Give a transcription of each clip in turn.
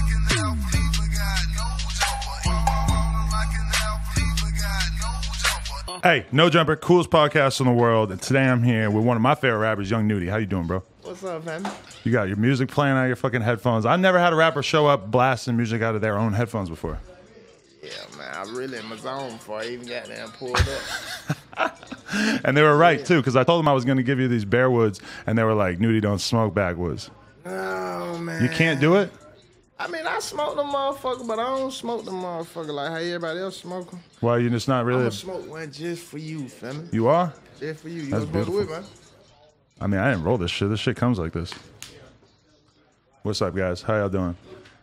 Hey, No Jumper, coolest podcast in the world. And today I'm here with one of my favorite rappers, Young Nudy. How you doing, bro? What's up, man? You got your music playing out of your fucking headphones. I never had a rapper show up blasting music out of their own headphones before. Yeah, man, I really in my zone before I even got there and pulled up. And they were right, too, because I told them I was going to give you these Bearwoods, and they were like, Nudy don't smoke backwoods. Oh, man. You can't do it? I mean, I smoke them motherfucker, but I don't smoke them motherfucker like how everybody else smoke them. Well, you're just not I'm really... gonna smoke one just for you, fella. You are? Just for you. You That's gonna smoke beautiful. it with, man? I mean, I didn't roll this shit. This shit comes like this. What's up, guys? How y'all doing?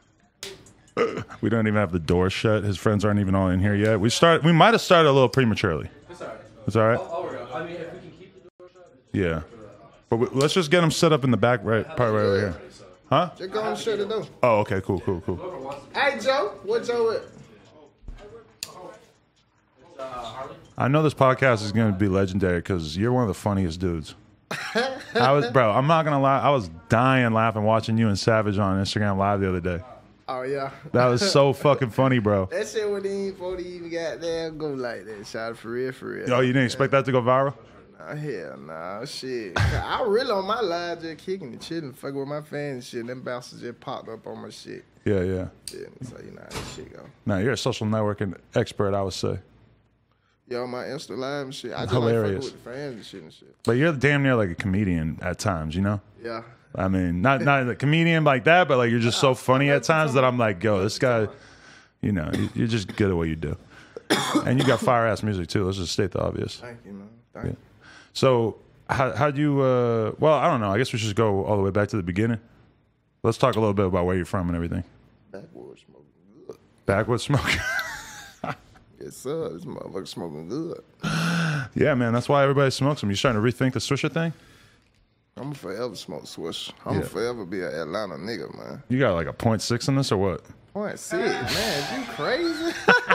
We don't even have the door shut. His friends aren't even all in here yet. We might have started a little prematurely. It's all right. It's all right? I mean, if we can keep the door shut. Yeah. But let's just get them set up in the back part right over here. Huh? Just go and shut the door. Oh, okay, cool. Hey, Joe. What Joe at? I know this podcast is going to be legendary because you're one of the funniest dudes. Bro, I'm not going to lie. I was dying laughing watching you and Savage on Instagram Live the other day. Oh, yeah. That was so fucking funny, bro. That shit wouldn't even got there go like that. Shot for real. Oh, you didn't expect that to go viral? Nah, hell nah, shit. I really on my live just kicking and chilling, fucking with my fans and shit. Them bouncers just popped up on my shit. Yeah. Yeah, so you know how this shit go. No, you're a social networking expert, I would say. Yo, my Insta live and shit. I just Hilarious. like fucking with the fans and shit. But you're damn near like a comedian at times, you know? Yeah. I mean, not a comedian like that, but like you're just so funny at times that I'm like, yo, this guy, you know, you're just good at what you do. And you got fire ass music too. Let's just state the obvious. Thank you, man. Thank you. So how'd you? Well, I don't know. I guess we should just go all the way back to the beginning. Let's talk a little bit about where you're from and everything. Backwoods smoking good. Backwoods smoking. Yes, sir. This motherfucker smoking good. Yeah, man. That's why everybody smokes them. You starting to rethink the Swisher thing? I'm gonna forever smoke Swish. I'm gonna forever be an Atlanta nigga, man. You got like a 0.6 in this or what? 0.6, man. You crazy?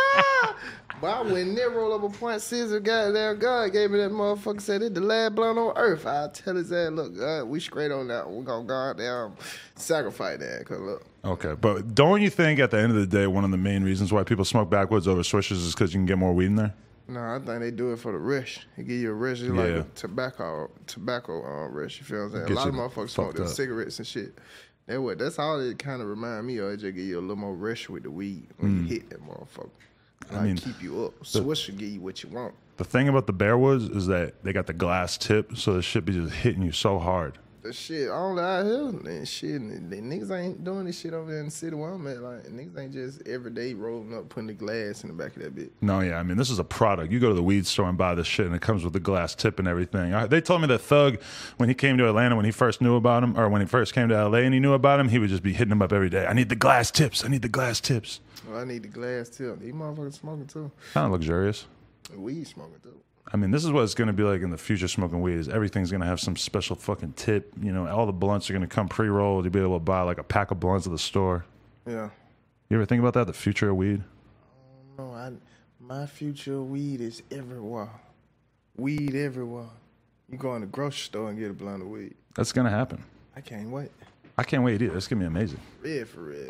But I would never roll up a 0.6 if goddamn God gave me that motherfucker said it the last blunt on earth. I'll tell his ass, look, God, we straight on that. We're gonna goddamn sacrifice that. Cause look. Okay, but don't you think at the end of the day, one of the main reasons why people smoke backwoods over Swishers is because you can get more weed in there? No, I think they do it for the rush. They give you a rush, it's like a tobacco rush. You feel what I'm saying? A lot of motherfuckers smoke them cigarettes and shit. That's all it kind of remind me of. It just give you a little more rush with the weed when you hit that motherfucker. I mean, keep you up. Swish will give you what you want. The thing about the Bearwoods is that they got the glass tip, so the shit be just hitting you so hard. The shit only out here, and shit, the niggas ain't doing this shit over there in the city where I'm at. Like, niggas ain't just every day rolling up, putting the glass in the back of that bitch. No, yeah, I mean, this is a product. You go to the weed store and buy this shit, and it comes with the glass tip and everything. They told me that Thug, when he came to Atlanta, when he first knew about him, or when he first came to LA and he knew about him, he would just be hitting him up every day. I need the glass tips. I need the glass tips. Well, I need the glass tip. These motherfuckers smoking too. Kind of luxurious. Weed smoking too. I mean, this is what it's going to be like in the future smoking weed. Is everything's going to have some special fucking tip. You know, all the blunts are going to come pre-rolled. You'll be able to buy like a pack of blunts at the store. Yeah. You ever think about that, the future of weed? No, my future of weed is everywhere. Weed everywhere. You go in the grocery store and get a blunt of weed. That's going to happen. I can't wait. I can't wait either. It's going to be amazing. For real.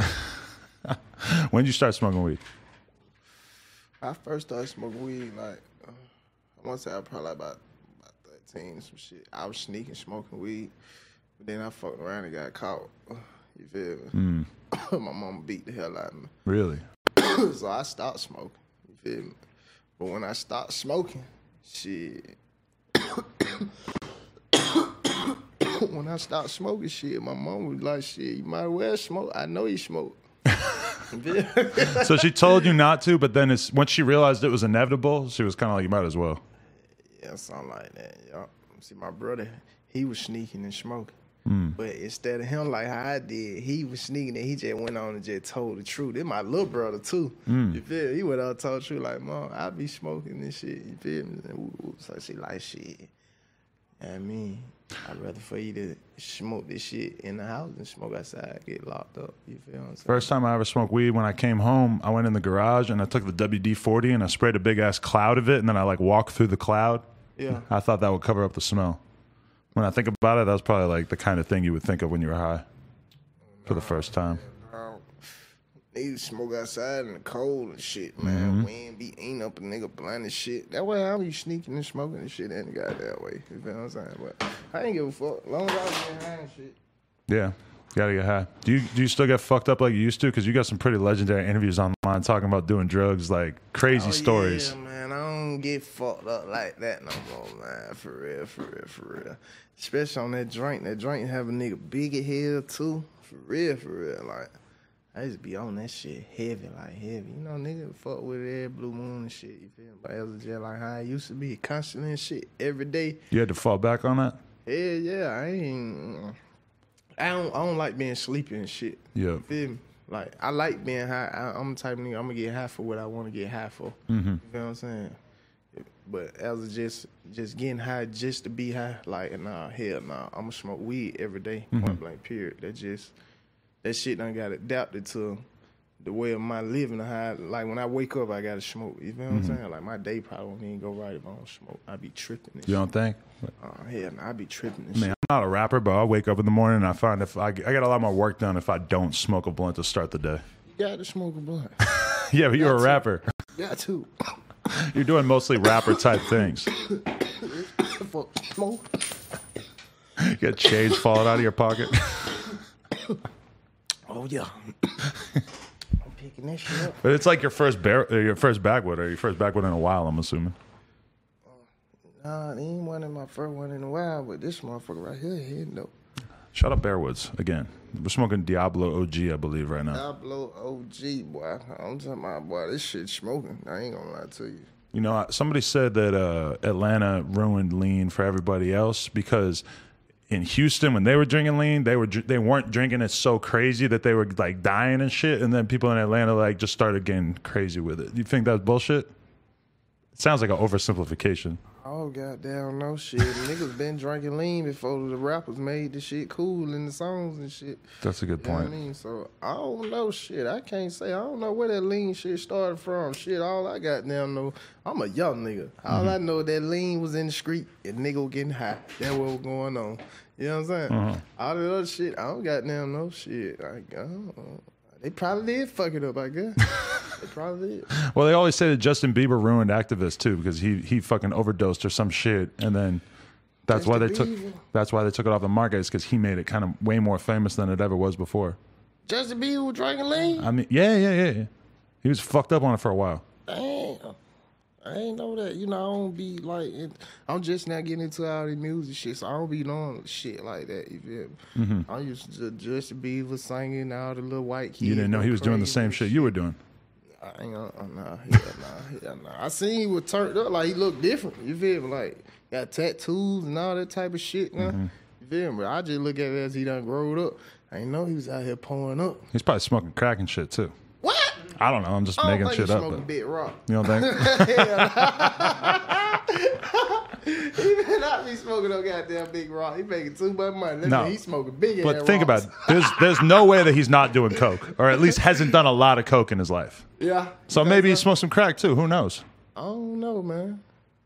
When did you start smoking weed? I first started smoking weed like, I want to say I was probably about 13 some shit. I was sneaking smoking weed, but then I fucked around and got caught. You feel me? My mama beat the hell out of me. Really? So I stopped smoking. You feel me? But when I stopped smoking, shit. When I stopped smoking shit, my mom was like, shit, you might as well smoke. I know you smoke. So she told you not to, but then once she realized it was inevitable, she was kind of like, you might as well. Yeah, something like that. Y'all. See, my brother, he was sneaking and smoking. But instead of him like how I did, he was sneaking and he just went on and just told the truth. It's my little brother too. You feel me? He went on and told the truth like, Mom, I be smoking this shit. You feel me? So she like, shit. I mean, I'd rather for you to smoke this shit in the house than smoke outside, get locked up. You feel what I'm saying? First time I ever smoked weed, when I came home, I went in the garage and I took the WD-40 and I sprayed a big ass cloud of it, and then I like walked through the cloud. Yeah. I thought that would cover up the smell. When I think about it, that was probably like the kind of thing you would think of when you were high for the first time. Niggas smoke outside in the cold and shit, man. Wind be eating up a nigga blind and shit. That way I be sneaking and smoking and shit any goddamn way. You feel what I'm saying? But I ain't give a fuck. Long as I was getting high and shit. Yeah. Gotta get high. Do you still get fucked up like you used to? Because you got some pretty legendary interviews online talking about doing drugs, like crazy stories. Yeah, man. I don't get fucked up like that no more, man. For real, for real, for real. Especially on that drink. That drink have a nigga big as hell, too. For real, for real. Like, I used to be on that shit heavy, like heavy. You know, nigga fuck with every blue moon and shit. You feel me? But it was just like how I used to be, constantly and shit, every day. You had to fall back on that? Yeah. I don't like being sleepy and shit. Yeah. You feel me? Like, I like being high. I'm the type of nigga, I'm gonna get high for what I want to get high for. You feel what I'm saying? But as just getting high just to be high, like, nah, hell nah. I'm gonna smoke weed every day, point blank, period. That shit done got adapted to the way of my living. Like, when I wake up, I gotta smoke. You feel what I'm saying? Like, my day probably won't even go right if I don't smoke. I be tripping and shit. You don't think? Hell nah, I be tripping and Man, shit. I'm not a rapper, but I wake up in the morning and I find if I get a lot more work done if I don't smoke a blunt to start the day. You gotta smoke a blunt. Yeah, but you're a rapper. Got to. You're doing mostly rapper type things. Fuck smoke. You got change falling out of your pocket. Oh yeah. I'm picking that shit up. But it's like your first backwood or your first backwood in a while, I'm assuming. Nah, it ain't one of my first one in a while, but this motherfucker right here, hitting though. Shout out Bearwoods again. We're smoking Diablo OG, I believe, right now. Diablo OG, boy. I'm talking about, boy, this shit smoking. I ain't gonna lie to you. You know, somebody said that Atlanta ruined lean for everybody else because in Houston, when they were drinking lean, they weren't drinking it so crazy that they were like dying and shit, and then people in Atlanta like just started getting crazy with it. You think that's bullshit? It sounds like an oversimplification. Oh, goddamn, no shit. Niggas been drinking lean before the rappers made the shit cool in the songs and shit. That's a good You know point. what I mean? So, I don't know shit. I can't say. I don't know where that lean shit started from. Shit, all I goddamn know, I'm a young nigga. All I know that lean was in the street and nigga was getting high. That's what was going on. You know what I'm saying? All the other shit, I don't goddamn know shit. They probably did fuck it up, I guess. They probably did. Well, they always say that Justin Bieber ruined activists too because he fucking overdosed or some shit, and then that's why they took it off the market. Is because he made it kind of way more famous than it ever was before. Justin Bieber was drinking lean? I mean, yeah. He was fucked up on it for a while. Damn. I ain't know that. You know, I don't be like, I'm just now getting into all the music shit, so I don't be knowing shit like that. You feel me? I used to Justin Bieber singing, all the little white kids. You didn't know he was doing the same shit you were doing. I ain't gonna, nah. I seen he was turned up, like he looked different. You feel me? Like, got tattoos and all that type of shit, man. You feel me? But I just look at it as he done growed up. I ain't know he was out here pouring up. He's probably smoking crack and shit too. What? I don't know. I'm just making shit up. Smoking Big Rock. You don't think? He better not be smoking no goddamn Big Rock. He making too much money. That No. mean he smoking big ass But think rocks. about it. There's no way that he's not doing coke, or at least hasn't done a lot of coke in his life. Yeah. So maybe he smoked some crack too. Who knows? I don't know, man.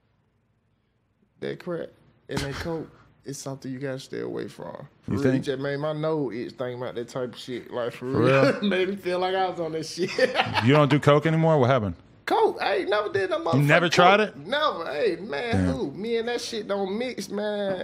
That crack and that coke is something you gotta stay away from. For You real, think? it just made my nose itch thinking about that type of shit. Like, for real? real. Made me feel like I was on that shit. You don't do coke anymore? What happened? Coke, I ain't never did no motherfucking never tried coke. it? Never. Hey, man, Damn. who? Me and that shit don't mix, man.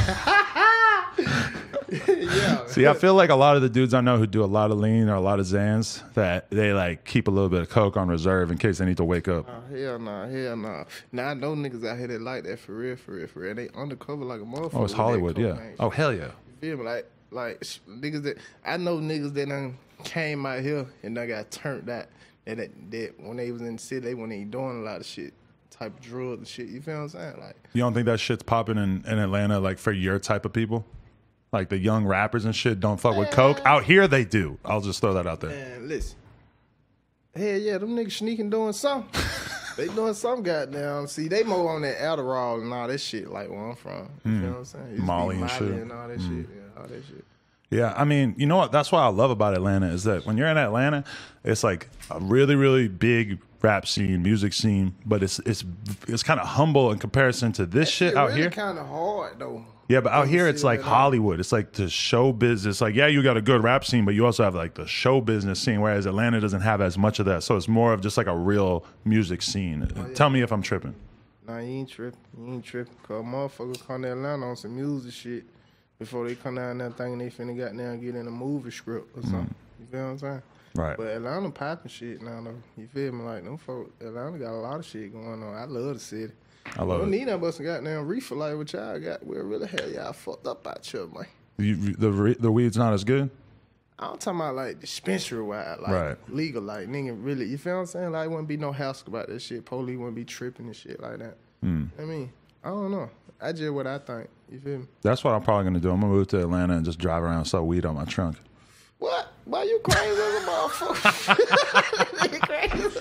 Yeah. See, I feel like a lot of the dudes I know who do a lot of lean or a lot of Xans, that they like keep a little bit of coke on reserve in case they need to wake up. Hell nah. Now I know niggas out here that like that for real. They undercover like a motherfucker. Oh, it's with that Hollywood, yeah. cocaine Oh, shit. hell yeah. You feel me? Like niggas that I know niggas that done came out here and they got turned out. That when they was in the city, they wasn't even doing a lot of shit, type of drugs and shit. You feel what I'm saying? Like, You don't think that shit's popping in Atlanta, like for your type of people? Like the young rappers and shit don't fuck with coke? Out here they do. I'll just throw that out there. man, listen. Hell yeah, them niggas sneaking doing something. They doing some goddamn. See, they more on that Adderall and all that shit, like where I'm from. You feel what I'm saying? Used to be Molly and shit. and all that shit. Yeah, all that shit. Yeah, I mean, you know what? That's what I love about Atlanta is that when you're in Atlanta, it's like a really, really big rap scene, music scene, but it's kind of humble in comparison to this shit out really here. kind of hard though. Yeah, but out Like, here you it's see like that, Hollywood. It's like the show business. Like, yeah, you got a good rap scene, but you also have like the show business scene, whereas Atlanta doesn't have as much of that. So it's more of just like a real music scene. Tell me if I'm tripping. Nah, you ain't tripping. You ain't tripping. Cause motherfuckers come to Atlanta on some music shit before they come down there thinking they finna got down and get in a movie script or something. You feel what I'm saying? Right. But Atlanta popping shit now though. You feel me? Like them folks, Atlanta got a lot of shit going on. I love the city. I love Don't it. need that but some goddamn reefer like what y'all got. We'll really have y'all fucked up out here, man. The weed's not as good? I'm talking about like dispensary wide, like Right. legal, like nigga really. You feel what I'm saying? Like wouldn't be no house about that shit. Police wouldn't be tripping and shit like that. I mean, I don't know. I just what I think. You feel me? That's what I'm probably going to do. I'm going to move to Atlanta and just drive around and sell weed on my trunk. What? Why you crazy as a motherfucker? You crazy as a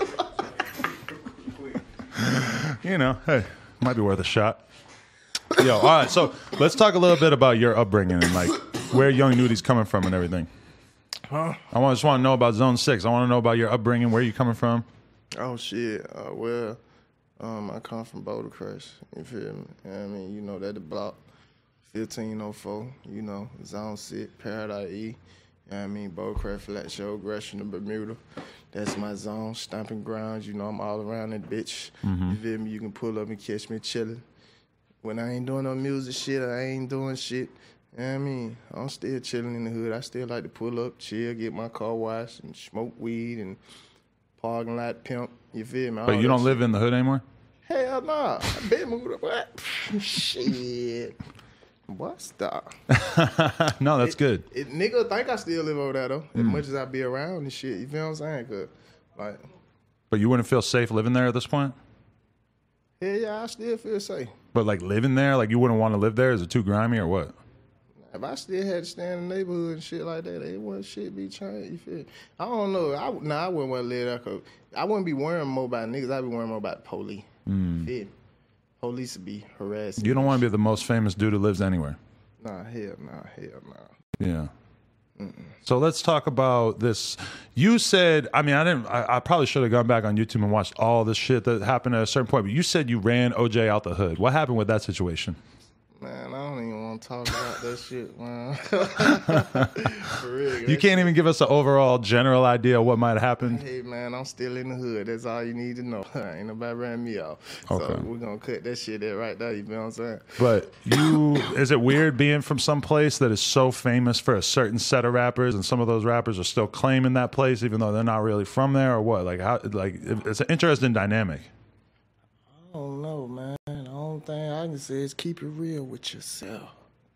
motherfucker. You know, hey, might be worth a shot. Yo, all right, so let's talk a little bit about your upbringing and like where Young Nudy's coming from and everything. Huh? Just want to know about Zone 6. I want to know about your upbringing, where you coming from. Oh shit. Well, I come from Boulder Crest. You feel me? You know what I mean, you know that the block 1504. You know, Zone 6, Paradise E. You know what I mean? Boulder Crest, Flat Show, Gresham, and Bermuda. That's my zone, stomping grounds. You know, I'm all around that bitch. You feel me? You can pull up and catch me chilling. When I ain't doing no music shit, I ain't doing shit. You know what I mean? I'm still chilling in the hood. I still like to pull up, chill, get my car washed, and smoke weed and parking lot pimp. You feel me? But you don't live in the hood anymore? Hell nah. I been moved up. What? Shit. What? Stop. No, that's good. Nigga think I still live over there, though. As much as I be around and shit. You feel what I'm saying? Cause, like, But you wouldn't feel safe living there at this point? hell yeah, I still feel safe. But like living there, like you wouldn't want to live there? Is it too grimy or what? If I still had to stay in the neighborhood and shit like that, it wouldn't shit be changed. You feel? I don't know. I wouldn't want to live there. Cause I wouldn't be worrying more about niggas. I'd be worrying more about the police. You feel? Police would be harassing. You don't want to be the most famous dude who lives anywhere. Nah, hell nah. Yeah. So let's talk about this. You said, I mean, I probably should have gone back on YouTube and watched all this shit that happened at a certain point, but you said you ran OJ out the hood. What happened with that situation? Man, I don't even want to talk about that shit, man. For real. You can't even give us an overall general idea of what might have happened? Hey, man, I'm still in the hood. That's all you need to know. Ain't nobody ran me off. Okay. So we're going to cut that shit there right there. You feel what I'm saying? But is it weird being from some place that is so famous for a certain set of rappers and some of those rappers are still claiming that place even though they're not really from there or what? Like, it's an interesting dynamic. I don't know, man. The only thing I can say is keep it real with yourself.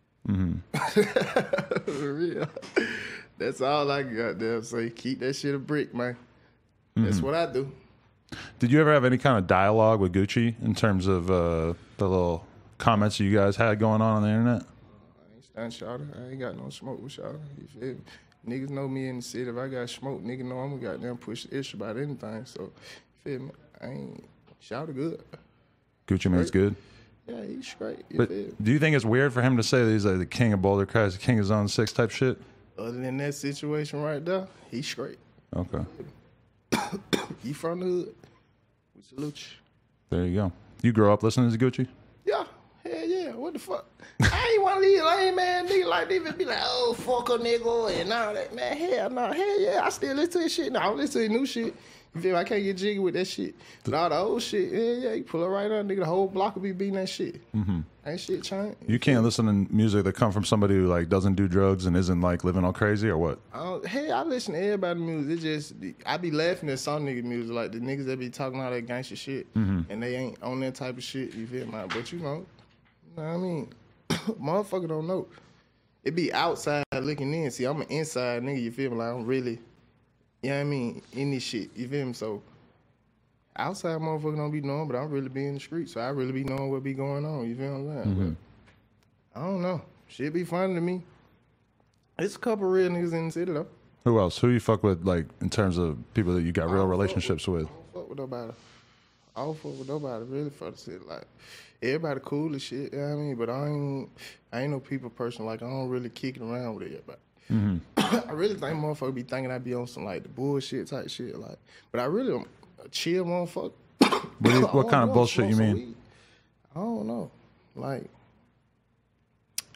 For real. That's all I got there. So keep that shit a brick, man. That's what I do. Did you ever have any kind of dialogue with Gucci in terms of the little comments you guys had going on the internet? I ain't stand shouter. I ain't got no smoke with shouter. You feel me? Niggas know me in the city. If I got smoke, nigga know I'm gonna goddamn push the issue about anything. So, you feel me? I ain't shouter good. Gucci Mane's good. Yeah, he's straight. You But feel me? do you think it's weird for him to say that he's like the king of Boulder Crest, the king of Zone 6 type shit? Other than that situation right there, he's straight. Okay. He from the hood. We salute you. There you go. You grew up listening to Gucci? Yeah, hell yeah. What the fuck? I ain't want to leave lame man nigga like this and be like, oh, fuck a nigga and all that. Man, hell no. Hell yeah. I still listen to his shit. No, I don't listen to his new shit. You feel me? I can't get jiggy with that shit. But all the old shit, yeah, you pull it right on, nigga. The whole block will be beating that shit. Ain't shit changed. You can't listen to music that come from somebody who like doesn't do drugs and isn't like living all crazy or what? Hey, I listen to everybody's music. It just, I be laughing at some nigga music, like the niggas that be talking all that gangster shit, and they ain't on that type of shit. You feel me? But you know what I mean? Motherfucker don't know. It be outside looking in. See, I'm an inside nigga. You feel me? Like I'm really, you know what I mean, in this shit. You feel me? So outside motherfucker don't be knowing, but I'm really be in the street, so I really be knowing what be going on. You feel what I'm saying? But I don't know. Shit be funny to me. It's a couple real niggas in the city though. Who else? Who you fuck with like in terms of people that you got real relationships with? I don't fuck with nobody. I don't fuck with nobody really for the city. Like everybody cool as shit, you know what I mean? But I ain't no people person. Like I don't really kick it around with everybody. I really think motherfucker be thinking I be on some like the bullshit type shit. Like, but I really am a chill motherfucker. What kind of bullshit you mean? I don't know. Like,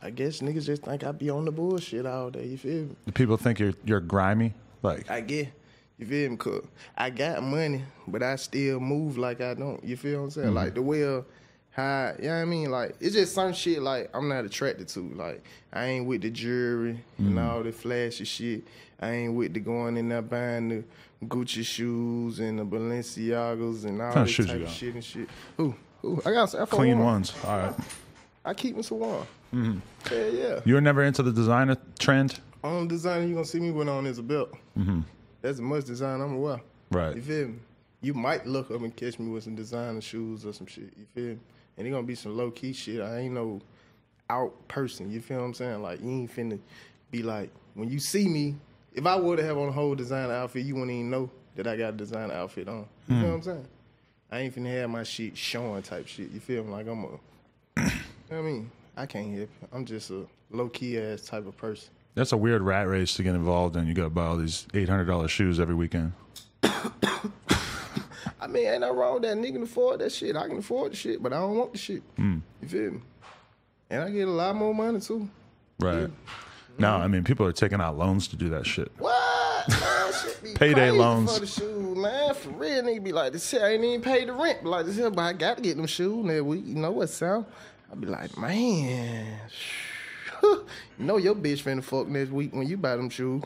I guess niggas just think I be on the bullshit all day. You feel me? Do people think you're grimy? Like, I get. You feel me? 'Cause I got money, but I still move like I don't. You feel what I'm saying? Like the way how, you know what I mean? Like, it's just some shit like I'm not attracted to. Like, I ain't with the jewelry and all the flashy shit. I ain't with the going in there buying the Gucci shoes and the Balenciagas and all kind of this shoes type you of got? shit and shit. Ooh, I got some Clean ones. All right. I keep them some warm. Yeah. You were never into the designer trend? Only designer you gonna see me with on is a belt. That's the most design I'm aware. Right. You feel me? You might look up and catch me with some designer shoes or some shit. You feel me? And it gonna be some low key shit. I ain't no out person. You feel what I'm saying? Like, you ain't finna be like, when you see me, if I were to have on a whole designer outfit, you wouldn't even know that I got a designer outfit on. You feel what I'm saying? I ain't finna have my shit showing type shit. You feel me? Like, I'm a, you know what I mean? I can't help it. I'm just a low key ass type of person. That's a weird rat race to get involved in. You got to buy all these $800 shoes every weekend. I mean, ain't nothing wrong with that. Nigga can afford that shit. I can afford the shit, but I don't want the shit. You feel me? And I get a lot more money too. Right. No, I mean, people are taking out loans to do that shit. What? Man, shit be Payday crazy loans. for the shoes, man. For real, nigga be like, this shit, I ain't even paid the rent. But like this here, but I got to get them shoes that week. You know what sound? I be like, man, you know your bitch finna fuck next week when you buy them shoes.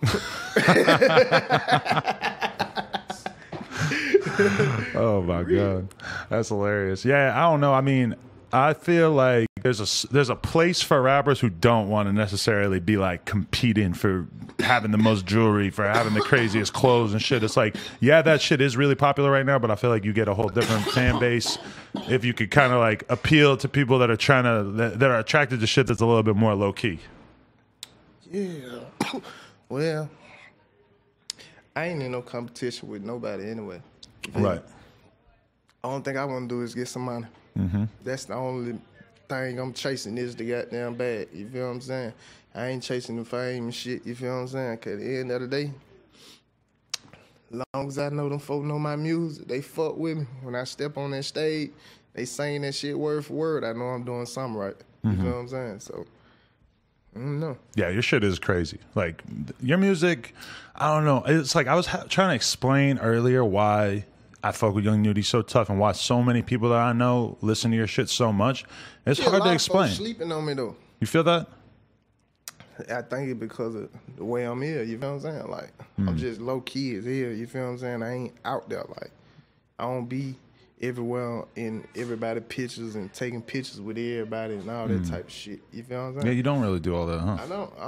Oh my god, that's hilarious. Yeah, I don't know. I mean, I feel like there's a place for rappers who don't want to necessarily be like competing for having the most jewelry, for having the craziest clothes and shit. It's like, yeah, that shit is really popular right now, but I feel like you get a whole different fan base if you could kind of like appeal to people that are trying to that are attracted to shit that's a little bit more low key. Yeah. Well, I ain't in no competition with nobody anyway. Right. Only thing I want to do is get some money. That's the only thing I'm chasing is the goddamn bag. You feel what I'm saying? I ain't chasing the fame and shit. You feel what I'm saying? 'Cause at the end of the day, long as I know them folk know my music, they fuck with me. When I step on that stage, they saying that shit word for word. I know I'm doing something right. You feel what I'm saying? So, I don't know. Yeah, your shit is crazy. Like, your music, I don't know. It's like I was trying to explain earlier why I fuck with Young Nudy so tough and why so many people that I know listen to your shit so much. It's Shit, hard a to lot of folks explain. sleeping on me though. You feel that? I think it's because of the way I'm here. You feel what I'm saying? Like, I'm just low key as hell. You feel what I'm saying? I ain't out there. Like, I don't be everywhere in everybody pictures and taking pictures with everybody and all that type of shit. You feel what I'm Yeah, saying? you don't really do all that, huh?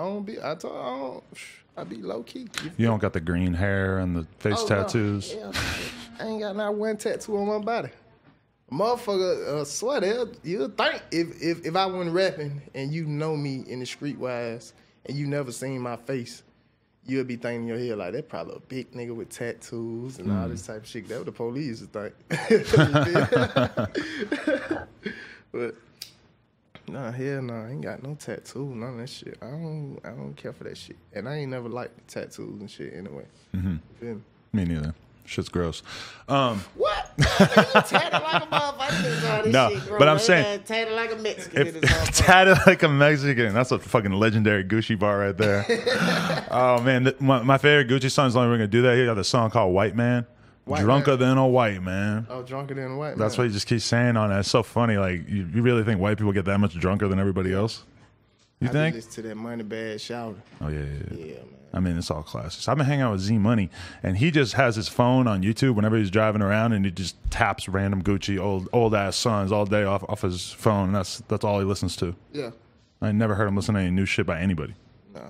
I be low key. You don't got the green hair and the face tattoos. No. I ain't got not one tattoo on my body. Motherfucker, swear that you'll think if I wasn't rapping and you know me in the streetwise and you never seen my face, you'll be thinking in your head like, that probably a big nigga with tattoos and all this type of shit. That what the police would think. But nah, hell no, I ain't got no tattoo, none of that shit. I don't care for that shit. And I ain't never liked tattoos and shit anyway. You feel me? Me neither. Shit's gross. What? You tatted like a motherfucker. No, shit, bro. but I'm saying- tatted like a Mexican. in this If motherfucker. tatted like a Mexican, that's a fucking legendary Gucci bar right there. Oh man, my favorite Gucci song is the only we're gonna do that. He got a song called White Man. White Drunker Man. than a white man. Oh, drunker than a white man. That's what he just keeps saying on it. It's so funny. Like, you really think white people get that much drunker than everybody else? You I think? listen to that Money Bag shower. Oh yeah. Yeah, man. I mean, it's all classics. I've been hanging out with Z Money, and he just has his phone on YouTube whenever he's driving around, and he just taps random Gucci old ass songs all day off his phone. And that's all he listens to. Yeah. I never heard him listen to any new shit by anybody. Nah,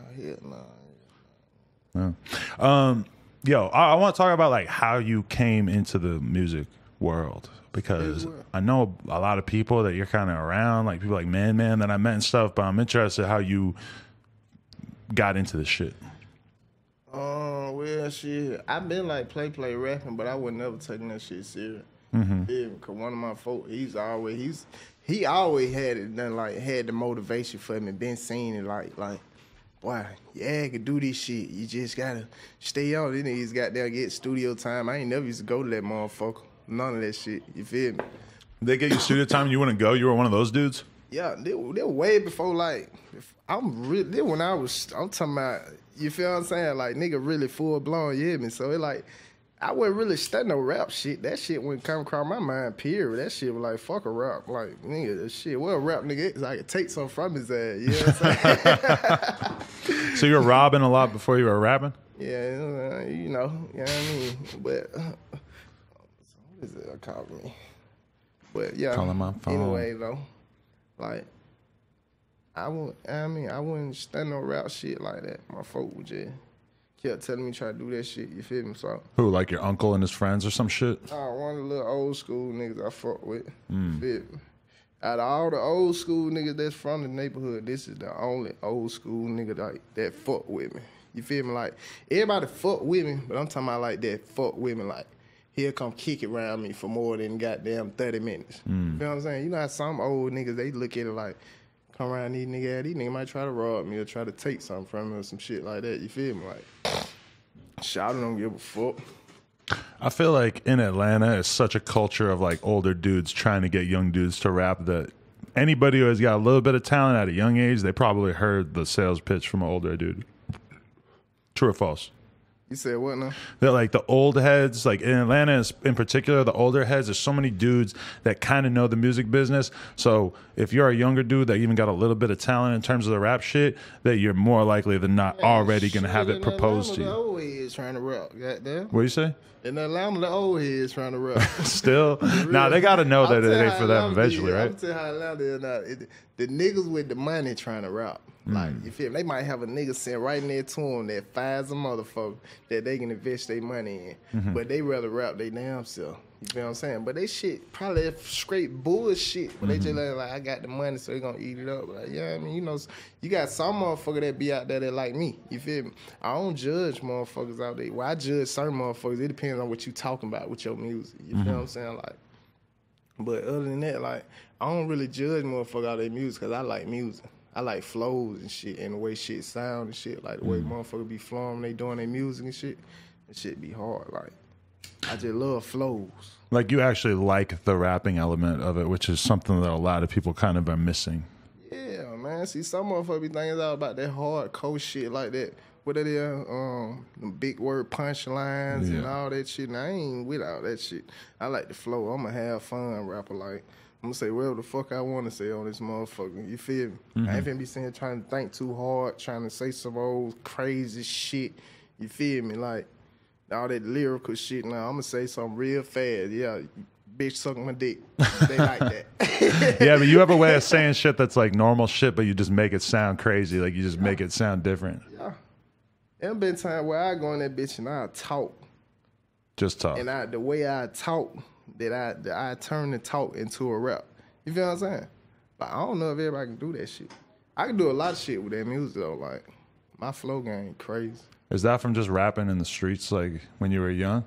nah. Yo, I want to talk about like how you came into the music world, because I know a lot of people that you're kind of around, like people like Man that I met and stuff. But I'm interested how you got into this shit. Well, shit. I've been like play rapping, but I would never taking that shit serious. Cause one of my folks, he always had it done, like had the motivation for me. Been saying it like, boy, yeah, I can do this shit. You just gotta stay on. These niggas got there get studio time. I ain't never used to go to that motherfucker. None of that shit. You feel me? They get you studio time and you wouldn't go? You were one of those dudes? Yeah, they were way before like I'm talking about, you feel what I'm saying? Like nigga really full blown, you hear me? So it like I wasn't really studying no rap shit. That shit wouldn't come across my mind, period. That shit was like, fuck a rap. Like, nigga, that shit, what a rap nigga is, I could take something from his ass. You know what I'm saying? So you were robbing a lot before you were rapping? Yeah, you know what I mean? But, what is it calling me? But, yeah. Calling my phone. Anyway, though, like, I wouldn't study no rap shit like that. My folk would just kept telling me try to do that shit, you feel me? So Who, like your uncle and his friends or some shit? one of the little old school niggas I fuck with. You feel me? Out of all the old school niggas that's from the neighborhood, this is the only old school nigga that fuck with me. You feel me? Like, everybody fuck with me, but I'm talking about like that fuck with me, like, he'll come kick it around me for more than goddamn 30 minutes. You know what I'm saying? You know how some old niggas, they look at it like, come around these niggas might try to rob me or try to take something from me or some shit like that. You feel me? Like, shot don't give a fuck. I feel like in Atlanta, it's such a culture of like older dudes trying to get young dudes to rap that anybody who has got a little bit of talent at a young age, they probably heard the sales pitch from an older dude. True or false? You said what now? That like the old heads, like in Atlanta in particular, the older heads, there's so many dudes that kind of know the music business. So if you're a younger dude that even got a little bit of talent in terms of the rap shit, that you're more likely than not already going to have it proposed to The you. old heads trying to rap, goddamn. What do you say? In Atlanta, the old heads trying to rap. Still? Nah, they got to know that it ain't for them eventually, right? I'm telling you how Atlanta is now. The niggas with the money trying to rap. Like, you feel me? They might have a nigga sitting right near to them that fires a motherfucker that they can invest their money in. But they rather rap they damn self. You feel what I'm saying? But they shit probably straight bullshit. But they just like, I got the money, so they gonna eat it up. Like, yeah, I mean, you know, you got some motherfucker that be out there that like me. You feel me? I don't judge motherfuckers out there. Well, I judge certain motherfuckers. It depends on what you talking about with your music. You feel what I'm saying? Like, but other than that, like, I don't really judge motherfuckers out their music because I like music. I like flows and shit and the way shit sound and shit. Like the way motherfuckers be flowing, they doing their music and shit. That shit be hard. Like, I just love flows. Like you actually like the rapping element of it, which is something that a lot of people kind of are missing. Yeah, man. See, some motherfuckers be thinking all about that hardcore shit like that. What it is, them big word punchlines and all that shit. And I ain't with all that shit. I like the flow. I'm a have fun rapper. Like, I'm gonna say whatever the fuck I want to say on this motherfucker. You feel me? I ain't finna be sitting here trying to think too hard, trying to say some old crazy shit. You feel me? Like, all that lyrical shit. Now, I'm gonna say something real fast. Yeah, bitch suck my dick. They like that. Yeah, but you have a way of saying shit that's like normal shit, but you just make it sound crazy. Like you just make it sound different. Yeah. There been time where I go in that bitch and I talk. Just talk. And the way I talk, that I turn the talk into a rap. You feel what I'm saying? But I don't know if everybody can do that shit. I can do a lot of shit with that music though. Like, my flow game crazy. Is that from just rapping in the streets like when you were young?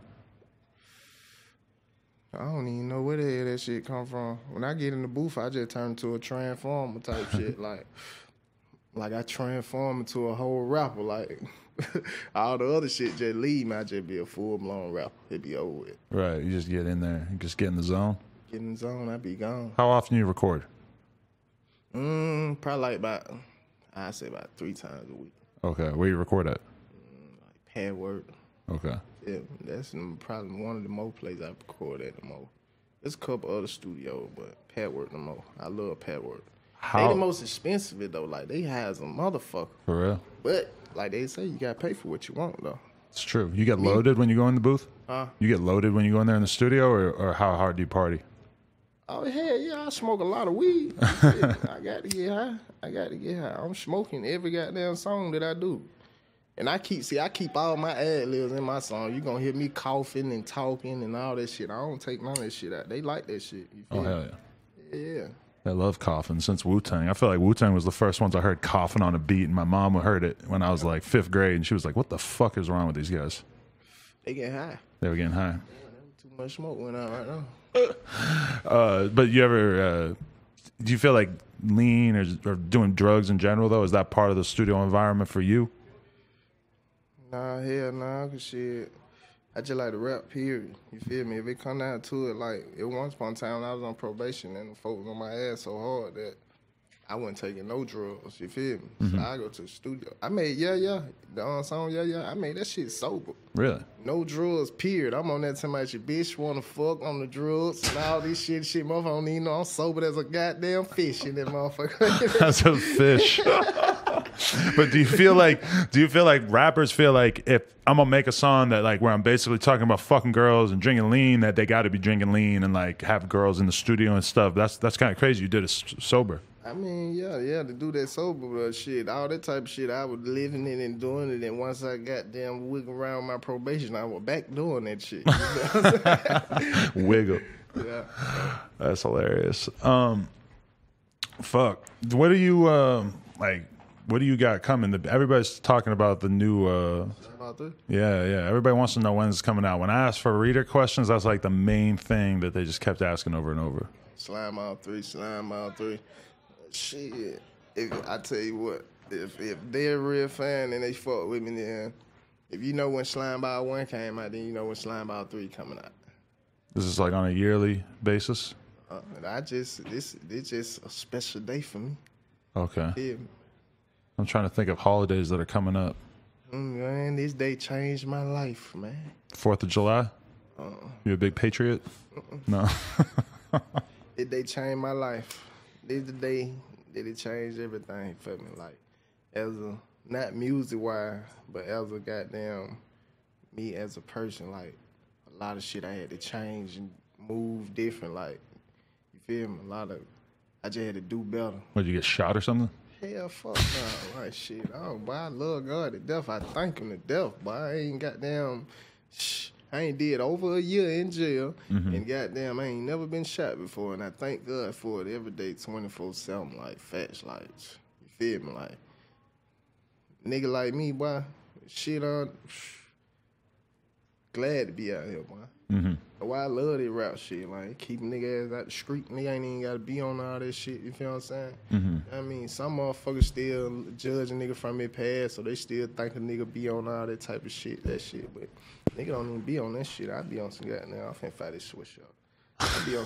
I don't even know where the hell that shit come from. When I get in the booth, I just turn to a transformer type shit. Like I transform into a whole rapper. Like, all the other shit just leave me. I just be a full-blown rapper. It be over with. Right, you just get in there and just get in the zone. Get in the zone, I be gone. How often you record? Probably like I'd say about 3 times a week. Okay, where you record at? Like pad work. Okay. Yeah, that's probably one of the more places I record at the most. There's a couple other studios, but pad work the most. I love pad work. They the most expensive though. Like, they has a motherfucker. For real? But like they say, you gotta pay for what you want though. It's true. You get loaded when you go in the booth? Huh? You get loaded when you go in there in the studio, or how hard do you party? Oh hell yeah, I smoke a lot of weed. I got to get high. I'm smoking every goddamn song that I do. And I keep all my ad libs in my song. You gonna hear me coughing and talking and all that shit. I don't take none of that shit out. They like that shit. You feel Oh, me? hell yeah. Yeah. I love coughing since Wu-Tang. I feel like Wu-Tang was the first ones I heard coughing on a beat, and my mom heard it when I was like 5th grade, and she was like, what the fuck is wrong with these guys? They get high. They were getting high. Too much smoke went out right now. But you ever, do you feel like lean or doing drugs in general, though? Is that part of the studio environment for you? Nah, hell nah, cause shit, I just like to rap, period. You feel me? If it come down to it, like, it once upon a time I was on probation and the folks on my ass so hard that I wasn't taking no drugs. You feel me? So I go to the studio. I made the song I made that shit sober. Really? No drugs, period. I'm on that time about your bitch wanna fuck on the drugs and all this shit. Motherfucker don't even know I'm sober as a goddamn fish in that motherfucker. That's a fish. But do you feel like rappers feel like if I'm gonna make a song that like where I'm basically talking about fucking girls and drinking lean, that they got to be drinking lean and like have girls in the studio and stuff? That's kind of crazy. You did it sober. I mean, yeah, to do that sober shit, all that type of shit, I was living it and doing it. And once I got damn wiggle around my probation, I was back doing that shit. You know what I'm saying? Wiggle. Yeah. That's hilarious. Fuck. What do you like? What do you got coming? Everybody's talking about the new. Yeah. Everybody wants to know when it's coming out. When I asked for reader questions, that's like the main thing that they just kept asking over and over. Slime Out 3. Shit. I tell you what, if they're a real fan and they fuck with me, then if you know when Slime Out 1 came out, then you know when Slime Out 3 coming out. This is like on a yearly basis? This just a special day for me. Okay. Yeah. I'm trying to think of holidays that are coming up. Man, this day changed my life, man. 4th of July? You a big patriot? No. This day changed my life. This is the day that it changed everything for me. Like, not music-wise, but as a goddamn me as a person, like, a lot of shit I had to change and move different. Like, you feel me? I just had to do better. What, you get shot or something? Hell, fuck no. Like, shit. Oh, boy, I love God to death. I thank him to death, boy. I ain't goddamn... I ain't did over a year in jail, and goddamn, I ain't never been shot before, and I thank God for it every day, 24/7, like, facts, like, you feel me, like, nigga like me, boy, shit on, glad to be out here, boy. Why I love that rap shit, like, keep nigga ass out the street, nigga ain't even gotta be on all that shit, you feel what I'm saying? I mean, some motherfuckers still judge a nigga from their past, so they still think a nigga be on all that type of shit, but nigga don't even be on that shit. I be on some goddamn, I'm finna fight this switch up. I be on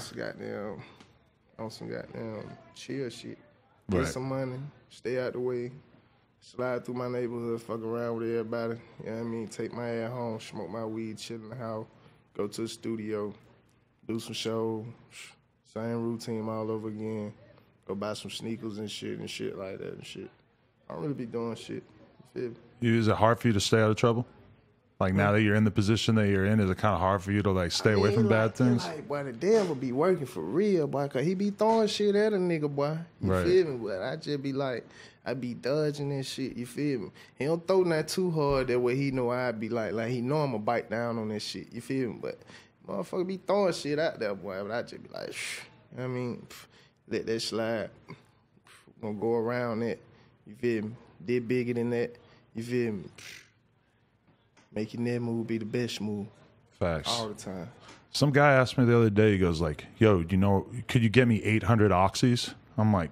some goddamn chill shit. Get some money, stay out the way, slide through my neighborhood, fuck around with everybody, you know what I mean? Take my ass home, smoke my weed, chill in the house, go to the studio, do some shows, same routine all over again, go buy some sneakers and shit like that and shit. I don't really be doing shit, you feel me? Is it hard for you to stay out of trouble? Like now that you're in the position that you're in, is it kind of hard for you to like stay away from bad things? Like, boy, the devil be working for real, boy, cause he be throwing shit at a nigga, boy. You feel me? But I just be like, I be dodging that shit. You feel me? He don't throw that too hard that way. He know I be like he know I'ma bite down on that shit. You feel me? But motherfucker be throwing shit out there, boy. But I just be like, you know what I mean, let that slide. Gonna go around that. You feel me? Did bigger than that. You feel me? Making that move be the best move. Facts. All the time. Some guy asked me the other day, he goes like, yo, could you get me 800 oxys? I'm like,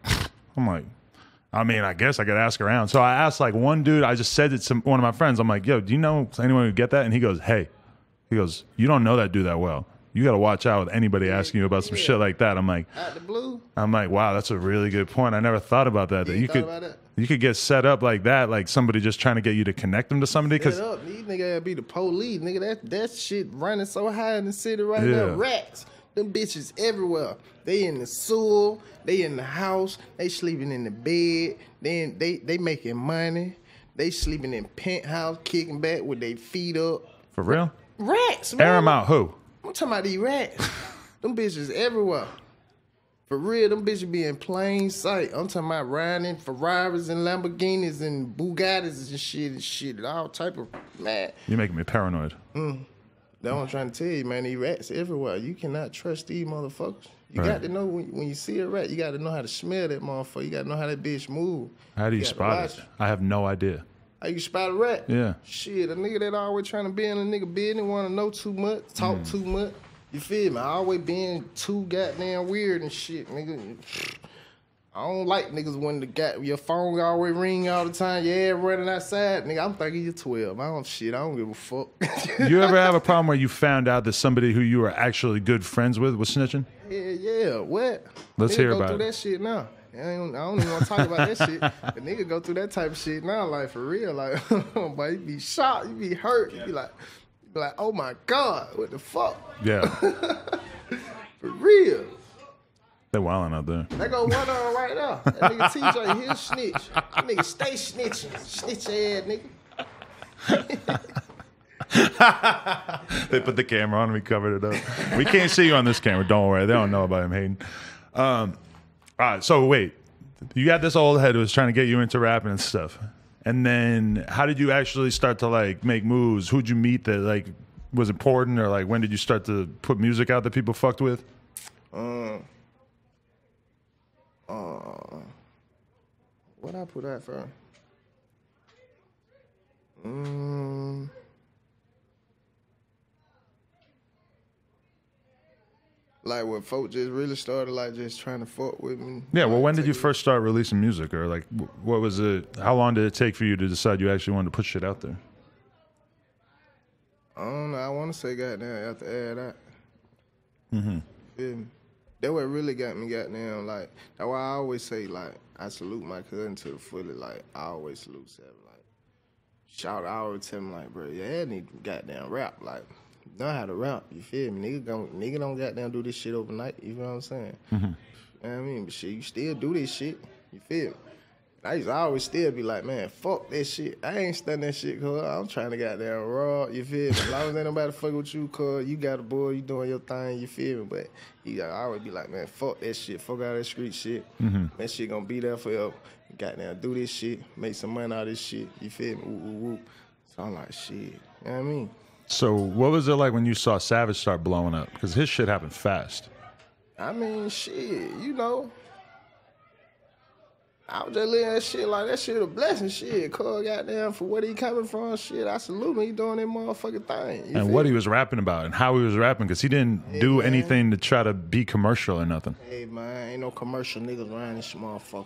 I mean, I guess I could ask around. So I asked like one dude, I just said it to one of my friends. I'm like, yo, do you know anyone who would get that? And he goes, you don't know that dude that well. You got to watch out with anybody asking you about some shit like that. I'm like, out the blue. I'm like, wow, that's a really good point. I never thought about that. You could get set up like that, like somebody just trying to get you to connect them to somebody. These niggas gotta be the police, nigga. That shit running so high in the city right now. Rats, them bitches everywhere. They in the sewer, they in the house, they sleeping in the bed. They making money. They sleeping in penthouse, kicking back with their feet up. For real? Rats, man. Air them out. Who? I'm talking about these rats. Them bitches everywhere. For real, them bitches be in plain sight. I'm talking about riding in Ferraris and Lamborghinis and Bugattis and shit, all type of, man. You're making me paranoid. That's what I'm trying to tell you, man. These rats everywhere. You cannot trust these motherfuckers. You got to know when you see a rat, you got to know how to smell that motherfucker. You got to know how that bitch move. How do you spot it? I have no idea. How you spot a rat? Yeah. Shit, a nigga that always trying to be in a nigga business, want to know too much, talk too much. You feel me? I always being too goddamn weird and shit, nigga. I don't like niggas when your phone always ring all the time. Yeah, running outside, nigga. I'm thinking you're 12. I don't give a fuck. You ever have a problem where you found out that somebody who you were actually good friends with was snitching? Yeah. What? Let's hear about go through it. that shit now. I don't even want to talk about that shit. The nigga go through that type of shit now, like for real. Like, but you be shocked, you be hurt, you be like, oh my God, what the fuck? Yeah. For real. They're wilding out there. That go one on right now. That nigga TJ, he'll snitch. That nigga stay snitching. Snitch ass nigga. They put the camera on and we covered it up. We can't see you on this camera. Don't worry. They don't know about him hating. All right. So wait, you got this old head who was trying to get you into rapping and stuff. And then how did you actually start to like make moves? Who'd you meet that like was important, or like when did you start to put music out that people fucked with? What I put out for? Like when folk just really started like just trying to fuck with me. Yeah, well, like, when did you first start releasing music, or like what was it? How long did it take for you to decide you actually wanted to put shit out there? I don't know. I want to say goddamn after add that. Feel me? That what really got me goddamn like. That's why I always say like I salute my cousin to the fullest. Like I always salute Seven. Like shout, I always tell him like, bro, yeah, I need to goddamn rap. Like know how to rap. You feel me? Nigga don't goddamn do this shit overnight. You know what I'm saying? You know what I mean? But shit, you still do this shit. You feel me? I always still be like, man, fuck that shit. I ain't studying that shit, cuz I'm trying to goddamn raw, you feel me? As long as ain't nobody fuck with you, cuz you got a boy, you doing your thing, you feel me? But I always be like, man, fuck that shit. Fuck out that street shit. That shit gonna be there forever. Goddamn, do this shit, make some money out of this shit, you feel me? Whoop, whoop, whoop. So I'm like, shit, you know what I mean? So what was it like when you saw Savage start blowing up? Because his shit happened fast. I mean, shit, you know. I was just living that shit like that shit a blessing shit. Cuz goddamn for where he coming from, shit. I salute him. He doing that motherfucking thing. And what he was rapping about and how he was rapping, because he didn't do anything to try to be commercial or nothing. Hey man, ain't no commercial niggas around this motherfucker.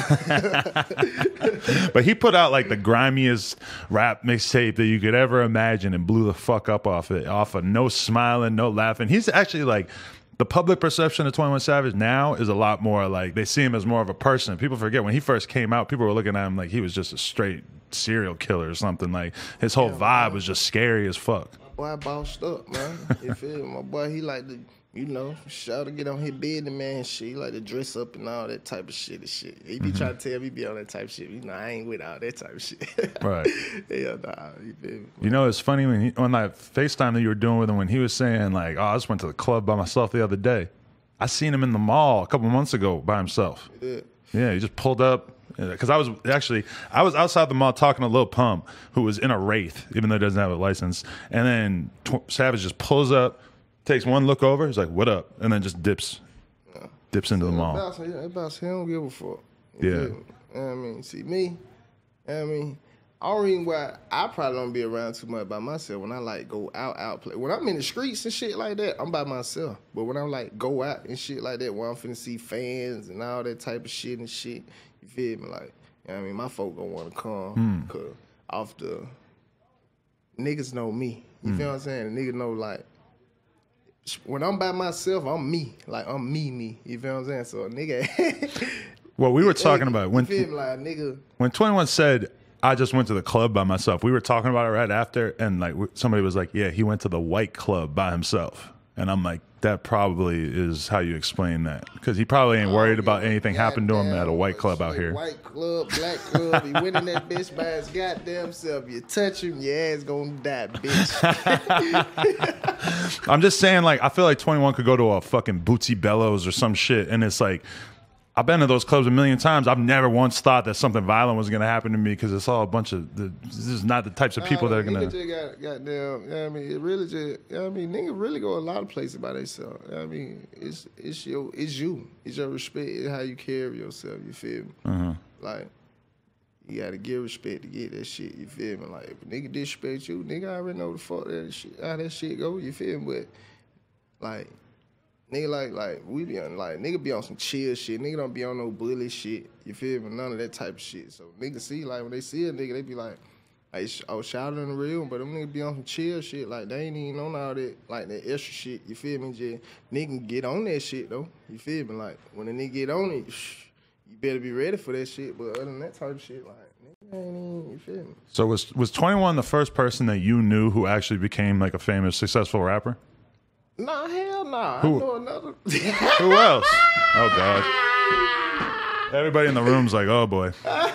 But he put out like the grimiest rap mixtape that you could ever imagine and blew the fuck up off it. Off of no smiling, no laughing. He's actually like, the public perception of 21 Savage now is a lot more like they see him as more of a person. People forget when he first came out, people were looking at him like he was just a straight serial killer or something. Like his whole vibe was just scary as fuck. My boy bossed up, man. You feel me? My boy, he like to, you know, shout to get on his bed and man shit. He like to dress up and all that type of shit and shit. He be trying to tell me be on that type of shit. You know, I ain't with all that type of shit. Right. Hell nah, you feel me? You know, it's funny when that FaceTime that you were doing with him, when he was saying like, oh, I just went to the club by myself the other day. I seen him in the mall a couple months ago by himself. Yeah, he just pulled up. Because I was outside the mall talking to Lil Pump, who was in a Wraith, even though he doesn't have a license. And then Savage just pulls up, takes one look over, he's like, what up? And then just dips into the mall. About he don't give a fuck. Yeah. You know what I mean? See, me, I mean, only reason why I probably don't be around too much by myself when I like go out play. When I'm in the streets and shit like that, I'm by myself. But when I'm like go out and shit like that, where I'm finna see fans and all that type of shit and shit, you feel me? Like, you know what I mean? My folk gonna wanna come cause off the niggas know me. You feel what I'm saying? The niggas know like when I'm by myself, I'm me. Like I'm me. You feel what I'm saying? So a nigga Well, we were talking about you feel me? Like nigga. When 21 said, I just went to the club by myself, we were talking about it right after, and like somebody was like, yeah, he went to the white club by himself. And I'm like, that probably is how you explain that. Because he probably ain't worried about anything happening to him at a white club out here. White club, black club, he went in that bitch by his goddamn self. You touch him, your ass gonna die, bitch. I'm just saying, like, I feel like 21 could go to a fucking Bootsy Bellows or some shit, and it's like, I've been to those clubs a million times. I've never once thought that something violent was going to happen to me because it's all a bunch of, this is not the types of people that are going to. Nigga just goddamn, you know what I mean? It really just, you know what I mean? Niggas really go a lot of places by themselves. You know what I mean? It's you. It's your respect. It's how you carry yourself. You feel me? Like, you got to give respect to get that shit. You feel me? Like, if a nigga disrespect you, nigga already know the fuck that shit, how that shit go. You feel me? But, like, nigga like we be on like nigga be on some chill shit. Nigga don't be on no bully shit. You feel me? None of that type of shit. So niggas see like when they see a nigga, they be like oh shout in the real, but them niggas be on some chill shit. Like they ain't even on all that like that extra shit. You feel me? Just nigga get on that shit though. You feel me? Like when a nigga get on it, you better be ready for that shit. But other than that type of shit, like, nigga ain't even, you feel me? So was 21 the first person that you knew who actually became like a famous, successful rapper? Nah, hell nah. Who? I know another. Who else? Oh God! Everybody in the room's like, oh boy.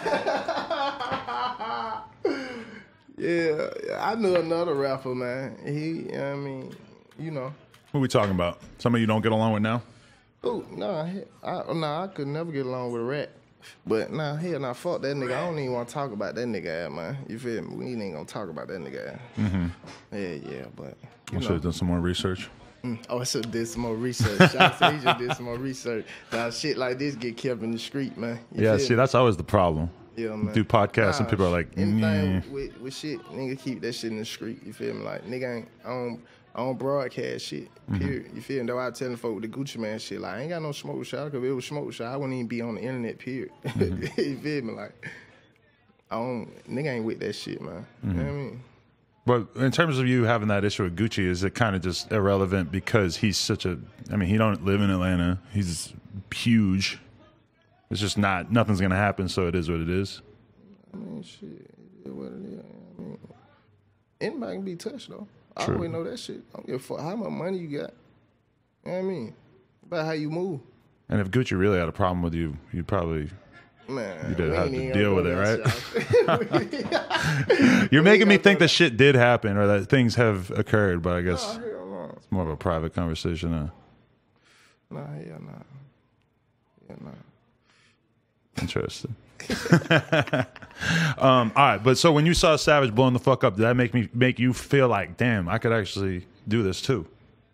Yeah, I knew another rapper, man. He, I mean, you know. Who we talking about? Somebody you don't get along with now? Oh, nah, I could never get along with a rat. But nah, hell nah, fuck that nigga. I don't even want to talk about that nigga ass, man. You feel me? We ain't gonna talk about that nigga ass. Mm-hmm. Yeah, but You should have done some more research. Oh, I should have did some more research. Shout out to he just did some more research. Now shit like this get kept in the street, man. You Yeah, feel see, me? that's always the problem. Yeah, man. Do podcasts and people are like, anything with shit, nigga keep that shit in the street. You feel me? Like nigga ain't I don't broadcast shit. Period. You feel me? Though I telling folk with the Gucci Man shit, like I ain't got no smoke shot. Cause if it was smoke shot, I wouldn't even be on the internet. Period. You feel me? Like nigga ain't with that shit, man. You know what I mean? But in terms of you having that issue with Gucci, is it kind of just irrelevant because he's such a, I mean, he don't live in Atlanta. He's huge. It's just nothing's going to happen, so it is what it is. I mean, shit, it is what it is. I mean, anybody can be touched, though. True. I always know that shit. I don't give a fuck how much money you got. You know what I mean? About how you move. And if Gucci really had a problem with you, you'd probably... Man, You did we have ain't to even deal gonna with go it, that You're making me gonna think go that shit did happen or that things have occurred, but I guess Nah, hell no. it's more of a private conversation. Nah, hell nah. Hell nah. Interesting. All right, but so when you saw Savage blowing the fuck up, did that make you feel like, damn, I could actually do this too?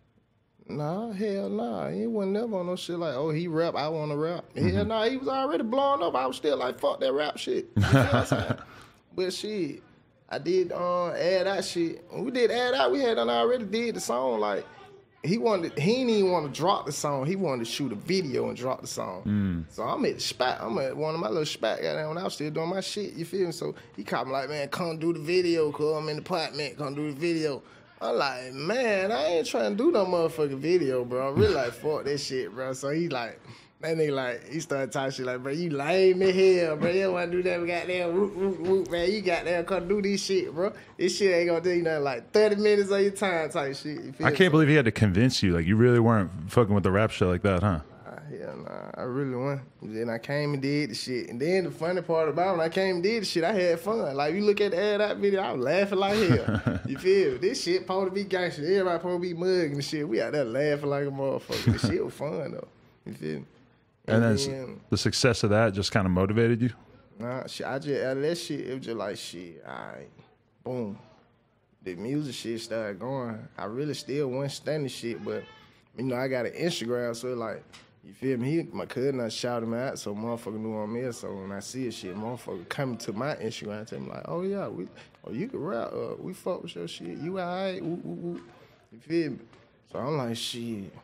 Nah, hell nah. He wasn't never on no shit like, oh, he rap, I want to rap. Hell nah, he was already blowing up. I was still like, fuck that rap shit. You know what I'm saying? But shit, I did add that shit. When we did add that, we had done already did the song. Like, he didn't even want to drop the song. He wanted to shoot a video and drop the song. So I'm at the spot. I'm at one of my little spot goddamn when I was still doing my shit. You feel me? So he called me like, man, come do the video, cuz I'm in the apartment, come do the video. I'm like, man, I ain't trying to do no motherfucking video, bro. I'm really like, fuck that shit, bro. So he like, that nigga like, he started talking shit like, bro, you lame as hell, bro. You don't want to do that, goddamn, whoop, whoop, whoop, man. You goddamn come do this shit, bro. This shit ain't gonna do you nothing like 30 minutes of your time type shit. You feel I me? can't believe he had to convince you. Like, you really weren't fucking with the rap shit like that, huh? Hell nah, I really won. Then I came and did the shit. And then the funny part about when I came and did the shit, I had fun. Like, you look at the ad out video, I was laughing like hell. You feel me? This shit supposed to be gangster. Everybody supposed to be mugging and shit. We out there laughing like a motherfucker. The shit was fun, though. You feel me? And then the success of that just kind of motivated you? Nah, shit, I just, out of that shit, it was just like, shit, all right, boom. The music shit started going. I really still wasn't studying shit, but, you know, I got an Instagram, so it like, you feel me? My cousin I shouted him out, so motherfucker knew I'm here. So when I see a shit, motherfucker coming to my Instagram and tell me like, oh yeah, you can rap, we fuck with your shit. You alright? Woo, woo, woo. You feel me? So I'm like, shit,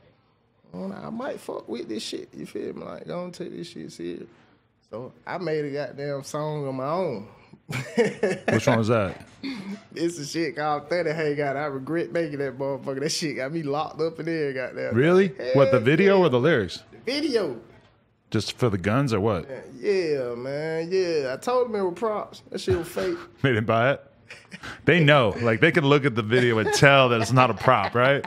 I might fuck with this shit. You feel me? Like, don't take this shit serious. So I made a goddamn song on my own. Which one was that? It's a shit called 30 Hey God. I regret making that motherfucker. That shit got me locked up in there, goddamn. Really? What, the video or the lyrics? The video. Just for the guns or what? Yeah, man. Yeah. I told them it was props. That shit was fake. They didn't buy it? They know. Like, they could look at the video and tell that it's not a prop, right?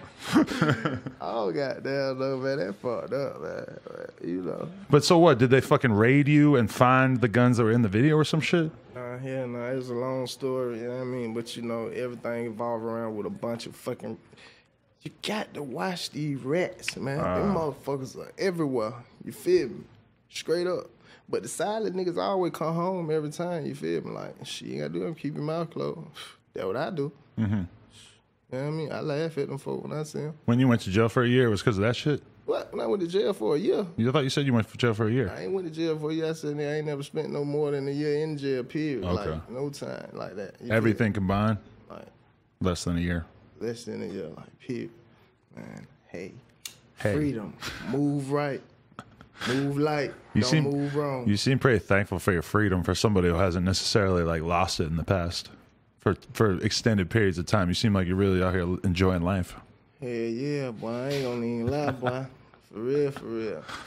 Oh, goddamn, no, man. That fucked up, man. You know. But so what? Did they fucking raid you and find the guns that were in the video or some shit? Hell no. It was a long story, you know what I mean? But, you know, everything evolved around with a bunch of fucking... You got to watch these rats, man. Them motherfuckers are everywhere. You feel me? Straight up. But the silent niggas always come home every time, you feel me? Like, shit, you gotta do them, keep your mouth closed. That's what I do. Mm-hmm. You know what I mean? I laugh at them folk when I see them. When you went to jail for a year, it was because of that shit? What? When I went to jail for a year? I thought you said you went to jail for a year. I ain't went to jail for a year. I said I ain't never spent no more than a year in jail, period. Okay. Like, no time like that. You Everything combined? Like, less than a year. less than a year, like, period. Man, hey. Hey. Freedom. Move right. Move light. Don't move wrong. You seem pretty thankful for your freedom for somebody who hasn't necessarily like lost it in the past. For extended periods of time. You seem like you're really out here enjoying life. Hell yeah, boy. I ain't gonna even lie, boy. For real, for real.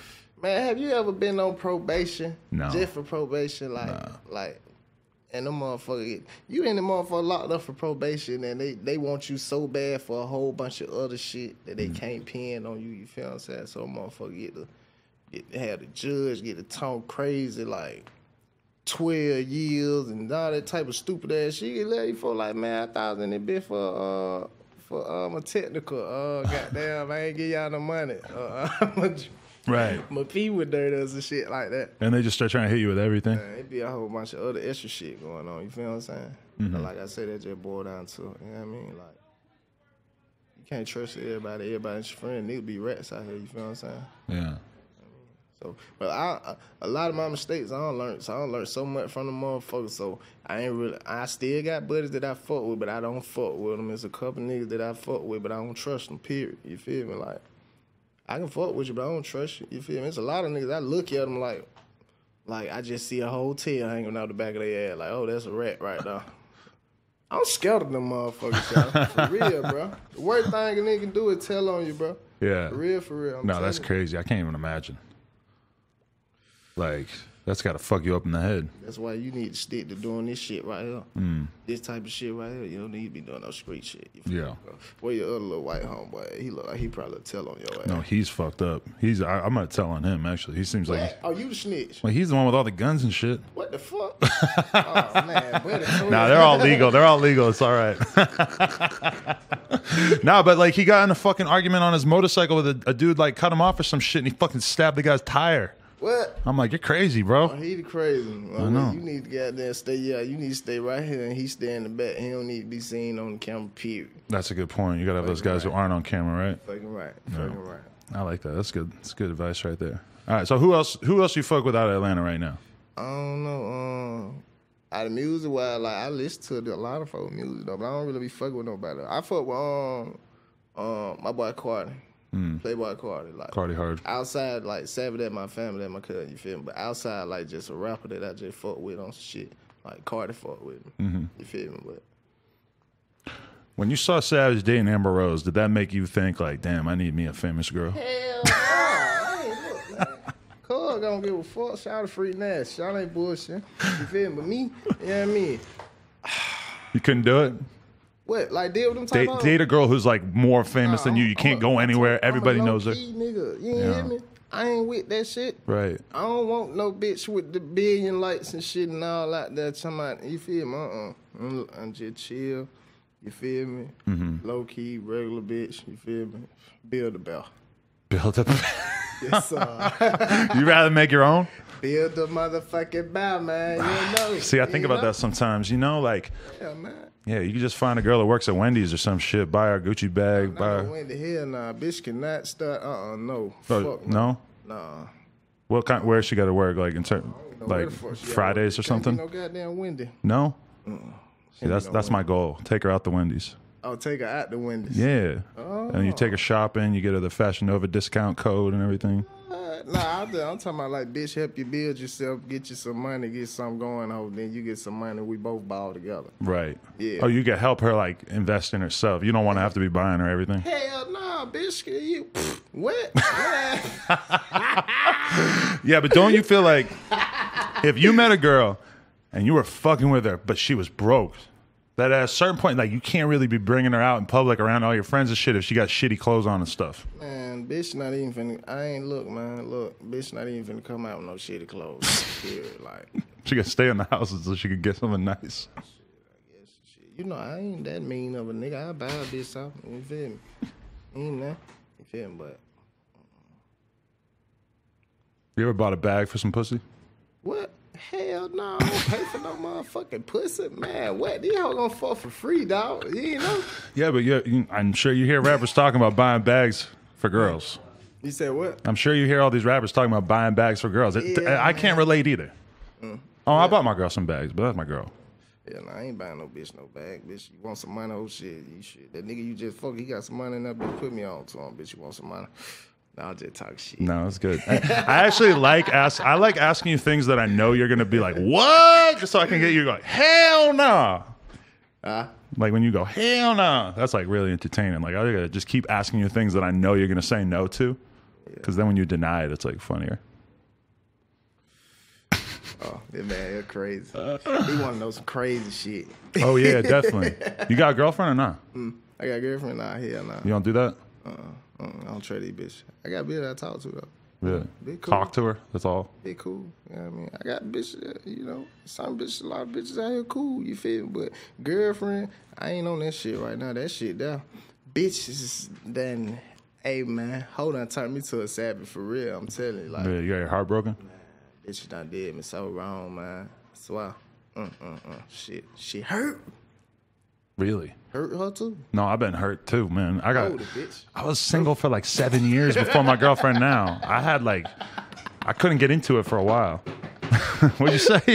Man, have you ever been on probation? No. Just for probation, like, and them motherfuckers, you in the motherfucker locked up for probation, and they want you so bad for a whole bunch of other shit that they can't pin on you. You feel what I'm saying? So motherfucker get to have the judge get to talk crazy like 12 years and all that type of stupid ass shit. You let you for like, man, 1,000 it been for a technical. Goddamn, I ain't give y'all no money. Right. My pee with dirt us and shit like that. And they just start trying to hit you with everything. Man, it be a whole bunch of other extra shit going on. You feel what I'm saying? But like I said, that just boiled down to, you know what I mean? Like, you can't trust everybody. Everybody's your friend. Niggas be rats out here. You feel what I'm saying? Yeah. So, but a lot of my mistakes I don't learn. So I don't learn so much from the motherfuckers. So I still got buddies that I fuck with, but I don't fuck with them. There's a couple niggas that I fuck with, but I don't trust them. Period. You feel me? Like, I can fuck with you, but I don't trust you. You feel me? There's a lot of niggas I look at them like I just see a whole tail hanging out the back of their ass. Like, oh, that's a rat right now. I'm scared of them motherfuckers, y'all. For real, bro. The worst thing a nigga can do is tell on you, bro. Yeah. For real. No, that's crazy. I can't even imagine. Like, that's got to fuck you up in the head. That's why you need to stick to doing this shit right here. This type of shit right here. You don't need to be doing no street shit. Yeah. Where your other little white homeboy? He look like he probably tell on your ass. No, he's fucked up. I'm going to tell on him, actually. He seems like... Oh, you the snitch? Well, he's the one with all the guns and shit. What the fuck? Oh, man. Nah, they're all legal. They're all legal. It's all right. Nah, but like he got in a fucking argument on his motorcycle with a dude, like cut him off or some shit, and he fucking stabbed the guy's tire. What? I'm like, you're crazy, bro. Oh, he the crazy. I know. You need to get there and stay. Yeah, you need to stay right here, and he stay in the back. He don't need to be seen on the camera. Period. That's a good point. You gotta have those guys who aren't on camera, right? Fucking right. Fucking right. I like that. That's good. That's good advice right there. All right. So who else you fuck with out of Atlanta right now? I don't know. Out of music, wise, like I listen to a lot of folk music though, but I don't really be fucking with nobody. I fuck with my boy Cardi. Playboy Cardi, like Cardi hard. Outside, like Savage, that my family, that my cousin, you feel me? But outside, like just a rapper that I just fuck with on some shit, like Cardi fuck with me. You feel me? But When you saw Savage dating Amber Rose, did that make you think like, damn, I need me a famous girl? hell no, I ain't look, man. Cuz don't give a fuck. Shout out Free Nash. Y'all ain't bullshit. You feel me? But me, you know what I mean? You couldn't do it? What? Like deal with them type of Date a girl who's like more famous than you. You can't go anywhere. Everybody knows her. Nigga. You hear me? I ain't with that shit. Right. I don't want no bitch with the billion likes and shit and all like that. Somebody, you feel me? I'm just chill. You feel me? Low key, regular bitch. You feel me? Build a bell. Build up. Yes, sir. You rather make your own? Build a motherfucking bell, man. You know. See, I think about that sometimes. You know, like, Yeah, man. yeah, you can just find a girl that works at Wendy's or some shit. Buy her a Gucci bag. Buy I her. went to hell, nah. Bitch cannot start. No. Oh, Fuck no? Nah. What kind? Where she got to work? Like in Know where like the fuck she gotta Fridays or work. Can't something? be no goddamn Wendy. No. See, that's no my goal. Take her out the Wendy's. Oh, take her out the Wendy's. Yeah. Oh. And you take her shopping. You get her the Fashion Nova discount code and everything. Nah, I'm talking about like, bitch, help you build yourself, get you some money, get something going on, then you get some money, we both ball together. Right. Yeah. Oh, you can help her like invest in herself. You don't want to have to be buying her everything. Hell nah, bitch, you, what? Yeah, but don't you feel like if you met a girl and you were fucking with her, but she was broke, that at a certain point, like you can't really be bringing her out in public around all your friends and shit if she got shitty clothes on and stuff. Man, bitch not even finna, bitch not even finna come out with no shitty clothes. Shit, like, She can stay in the house so she can get something nice. shit. You know, I ain't that mean of a nigga. I buy a bitch out, you feel me? Ain't that, you feel me, but. You ever bought a bag for some pussy? What? Hell no, I don't pay for no motherfucking pussy, man. What? These hoes gonna fuck for free, dog. You know? Yeah, but I'm sure you hear rappers talking about buying bags for girls. You said what? I'm sure you hear all these rappers talking about buying bags for girls. Yeah, I can't relate either. I bought my girl some bags, but that's my girl. Yeah, nah, I ain't buying no bitch no bag. Bitch, you want some money? Oh shit, you shit. That nigga you just fuck, he got some money in that bitch. Put me on to him, bitch. You want some money? Nah, I'll just talk shit. No, it's good. I actually like asking you things that I know you're gonna be like, what? Just so I can get you going, hell no. Like when you go, hell no, that's like really entertaining. Like I gotta just keep asking you things that I know you're gonna say no to, because then when you deny it, it's like funnier. Oh, that man, you're crazy. He want to know some crazy shit. Oh yeah, definitely. You got a girlfriend or not? I got a girlfriend now. Hell nah. You don't do that? I don't trade these bitch. I got a bitch I talk to though. Yeah. Be cool. Talk to her. That's all. Be cool. You know what I mean? I got bitches, you know, some bitches, a lot of bitches out here cool, you feel me? But girlfriend, I ain't on that shit right now. That shit there. Bitches then, hey man, hold on, turn me to a savage for real. I'm telling you, like, Yeah, you got your heart broken? bitch done did me so wrong, man. I swear. Shit. She hurt. Really? Hurt her too. No, I've been hurt too, man. Oh, the bitch. I was single for like 7 years before my girlfriend now. I couldn't get into it for a while. What'd you say?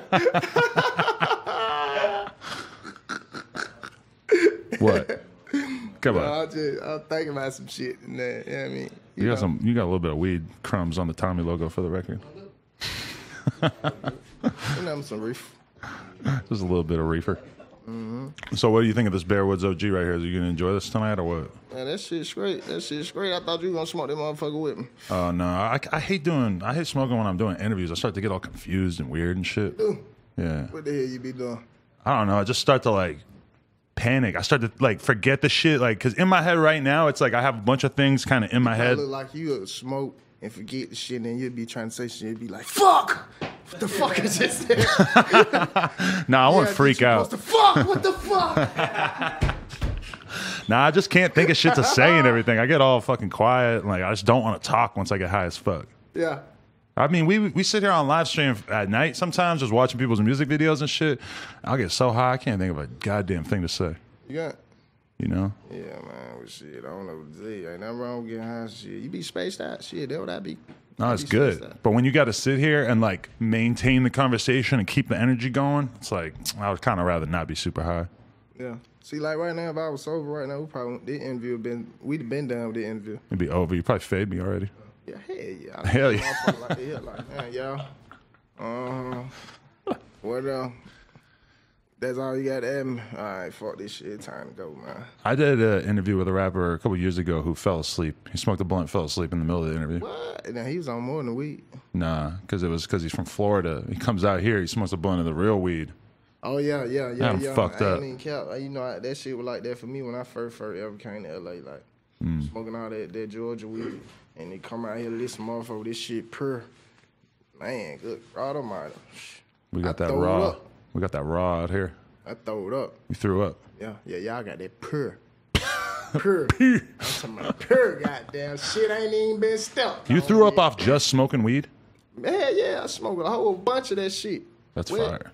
What? Come on. I'm thinking about some shit in there. You know what I mean? You got a little bit of weed crumbs on the Tommy logo for the record. You know, some reef. Just a little bit of reefer. So what do you think of this Bearwoods OG right here? Are you gonna enjoy this tonight or what? Man, that shit's great. That shit's great. I thought you were gonna smoke that motherfucker with me. Oh no, I hate smoking when I'm doing interviews. I start to get all confused and weird and shit. Yeah. What the hell you be doing? I don't know. I just start to like panic. I start to like forget the shit. Like, cause in my head right now, it's like I have a bunch of things kind of in my I head. look like you would smoke and forget the shit, and then you'd be trying to say shit. You'd be like, "Fuck! What the fuck is this?" Nah, I won't freak out. Fuck! What the fuck? Nah, I just can't think of shit to say and everything. I get all fucking quiet. And, like, I just don't want to talk once I get high as fuck. Yeah. I mean, we sit here on live stream at night sometimes just watching people's music videos and shit. I'll get so high I can't think of a goddamn thing to say. You got. You know? Yeah, man. Well, shit, I don't know what to say. Ain't nothing wrong with getting high. Shit, you be spaced out. Shit, that what I be. No, I it's be good. spaced out. But when you got to sit here and like maintain the conversation and keep the energy going, it's like I would kind of rather not be super high. Yeah. See, like right now, if I was sober right now, we'd have been done with the interview. It'd be over. You probably fade me already. Yeah, hell yeah. Hell yeah. Like, yeah, like, yeah, y'all. What that's all you got to add me? All right, fuck this shit. Time to go, man. I did an interview with a rapper a couple years ago who fell asleep. He smoked a blunt, fell asleep in the middle of the interview. What? Now he was on more than weed. Nah, because he's from Florida. He comes out here, he smokes a blunt of the real weed. Oh yeah. I'm fucked I up. ain't even count. You know, that shit was like that for me when I first ever came to LA. Like smoking all that Georgia weed, and they come out here listen, motherfucker, this shit pure. Man, good God Almighty. We got I that throw it raw. up. We got that raw out here. I throw it up. You threw up. Yeah, y'all got that pure. Pure. I'm talking about pure goddamn shit ain't even been stepped. You threw up off just smoking weed? Man, yeah, I smoked a whole bunch of that shit. That's Wet. fire.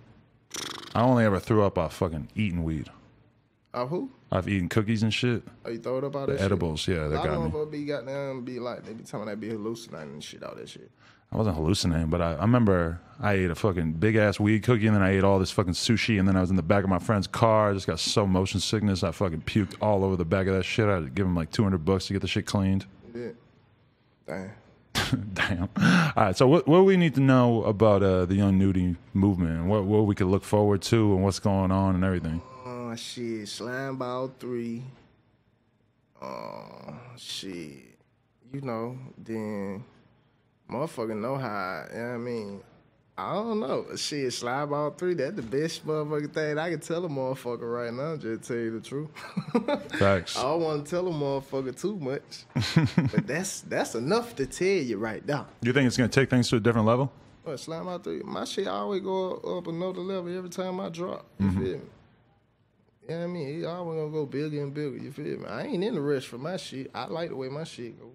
I only ever threw up off fucking eating weed. Who? I've eaten cookies and shit. Oh, you throw it up all that The shit? edibles, yeah, they I got don't me. know be goddamn be like, they be telling me I be hallucinating and shit, all that shit. I wasn't hallucinating, but I remember I ate a fucking big ass weed cookie and then I ate all this fucking sushi and then I was in the back of my friend's car. I just got so motion sickness. I fucking puked all over the back of that shit. I had to give him like $200 to get the shit cleaned. Yeah. Damn. Damn. All right, so what do we need to know about the Young Nudie movement and what we could look forward to and what's going on and everything? Shit, Slime Ball 3. Shit. You know, then motherfucker know how, you know what I mean? I don't know. Shit, Slime Ball 3, that's the best motherfucking thing I can tell a motherfucker right now, just to tell you the truth. Facts. I don't want to tell a motherfucker too much. But that's enough to tell you right now. You think it's going to take things to a different level? What, Slime Ball 3? My shit always go up another level every time I drop. You feel me? You know what I mean? It always gonna go bigger and bigger. You feel me? I ain't in the rush for my shit. I like the way my shit go.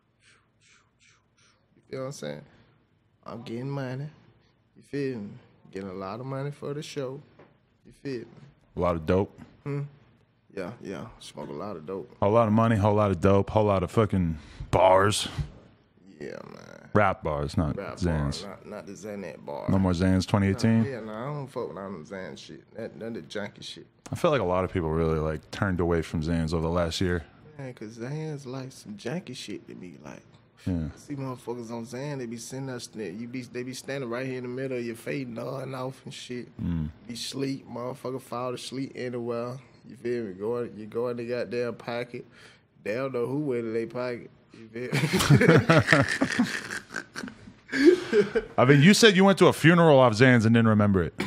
You feel what I'm saying? I'm getting money. You feel me? Getting a lot of money for the show. You feel me? A lot of dope. Yeah. Smoke a lot of dope. Whole lot of money, whole lot of dope, whole lot of fucking bars. Yeah, man. Rap bars, not Rap Zans. bar, not the Xanax bar. No more Zans 2018. Yeah, I don't fuck with all them Xan shit. That the junkie shit. I feel like a lot of people really like turned away from Zans over the last year. Man, cause Xan's like some janky shit to me. Like, Yeah. see motherfuckers on Xan, they be sitting us, they be standing right here in the middle of your face, nodding off and shit. Be sleep, motherfucker fall asleep anywhere. You feel me? You go in the goddamn pocket. They don't know who went in their pocket. You feel me? I mean, you said you went to a funeral off Xans and didn't remember it.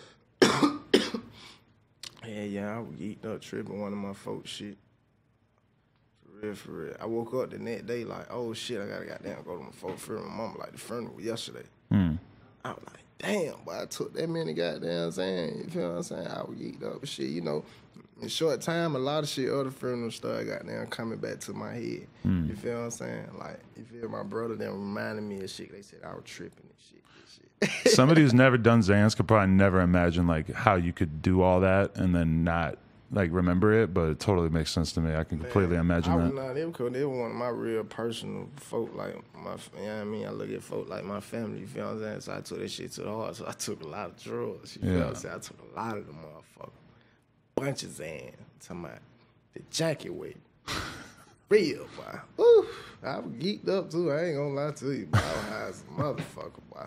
Yeah, I was geeked up tripping one of my folks shit. For real. I woke up the next day like, oh shit, I gotta goddamn go to my folks' funeral. My mama like the funeral yesterday. I was like, damn, but I took that many goddamn saying, you feel what I'm saying? I was geeked up and shit, you know. In short time, a lot of shit, other funerals started goddamn coming back to my head. You feel what I'm saying? Like, you feel my brother then reminded me of shit. They said I was tripping and shit. Somebody who's never done Xans could probably never imagine like how you could do all that and then not like remember it, but it totally makes sense to me. I can completely imagine that. They were one of my real personal folk, like my, you know what I mean? I look at folk like my family, you feel what I'm saying? So I took that shit to the heart. So I took a lot of drugs, you feel what I'm saying? I took a lot of them motherfuckers. Bunch of Xan. Talking about the jacket weight. Real, boy. Woo. I was geeked up too. I ain't gonna lie to you, boy. I was high as a motherfucker, boy.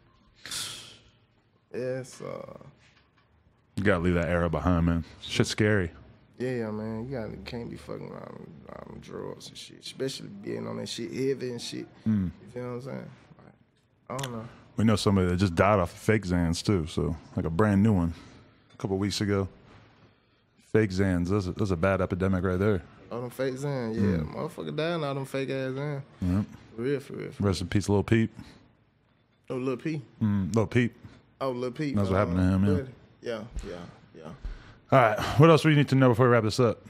Yes, You gotta leave that era behind, man. Shit's scary. yeah, man. You can't be fucking around with drugs and shit, especially being on that shit heavy and shit. You feel what I'm saying? Like, I don't know. We know somebody that just died off of fake Xans too, so like a brand new one a couple weeks ago. Fake Xans, that's a bad epidemic right there. All them fake Xan, yeah. Motherfucker dying all them fake ass Xan. Yep. For real. Rest in peace, Lil Peep. Oh, Lil P. Lil Peep. Oh, Lil Peep. That's what happened to him, yeah. Yeah. All right, what else do we need to know before we wrap this up?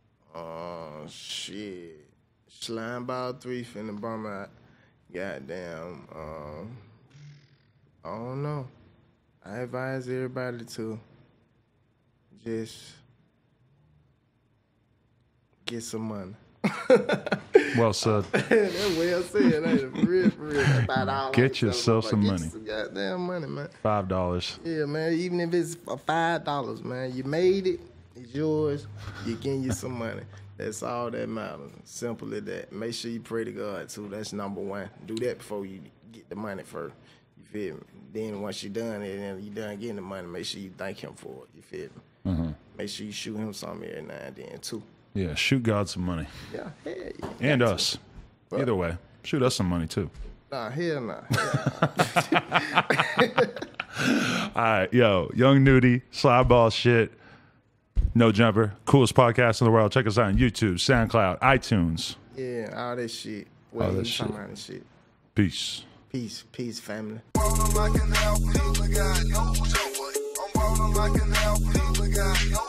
Shit. Slime Ball 3 finna bum out. Goddamn. I don't know. I advise everybody to just get some money. Well said. That's well said, ain't it? For real. That's about all Get yourself some Get money. you some goddamn money, man. $5. Yeah, man. Even if it's for $5, man, you made it. It's yours. You getting you some money. That's all that matters. Simple as that. Make sure you pray to God too. That's number one. Do that before you get the money first. You feel me? Then once you're done it and you done getting the money, make sure you thank Him for it. You feel me? Make sure you shoot Him something every now and then too. Yeah, shoot God some money. Yeah, hell yeah. And us. Either way, shoot us some money too. Nah, hell nah. All right, yo, Young Nudie, Slide Ball Shit, No Jumper, coolest podcast in the world. Check us out on YouTube, SoundCloud, iTunes. Yeah, all that shit. All that you shit. talking about this shit. Peace. Peace, family. I'm ballin' like an apple, you got no joy. I'm ballin' like an apple, you got no